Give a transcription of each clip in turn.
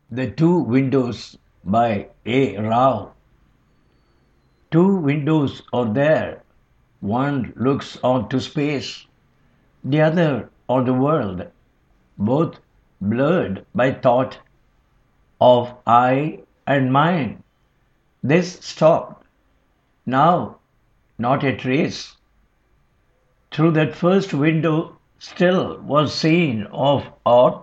The Two Windows by A. Rao. Two windows are there. One looks onto space, the other on the world, both blurred by thought of I and mine. This stopped. Now, not a trace. Through that first window still was seen of aught,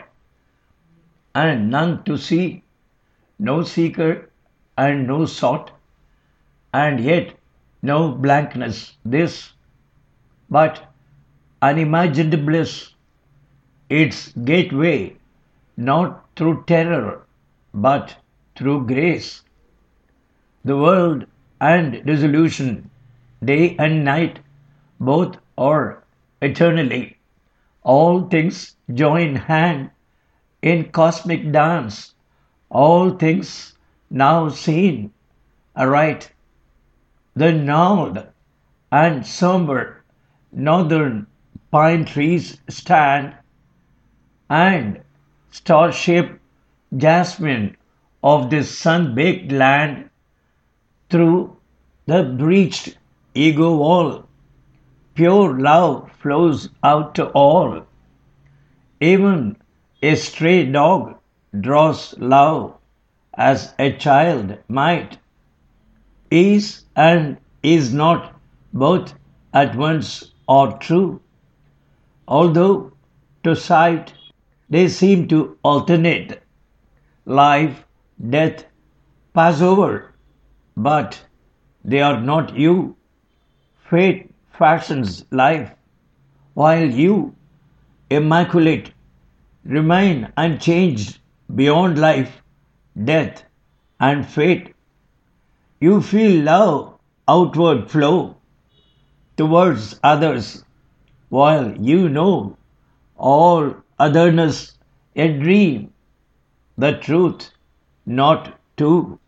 and none to see, no seeker and no sought, and yet no blankness this, but unimagined bliss, its gateway not through terror but through grace. The world and dissolution, day and night, both are eternally. All things join hand in cosmic dance, all things now seen aright. The gnarled and somber northern pine trees stand, and star-shaped jasmine of this sun-baked land through the breached ego wall. Pure love flows out to all. Even a stray dog draws love as a child might. Is and is not both at once or true, although to sight they seem to alternate. Life, death pass over, but they are not you. Fate fashions life, while you, immaculate, remain unchanged beyond life, death, and fate. You feel love outward flow towards others, while you know all otherness a dream, the truth not two.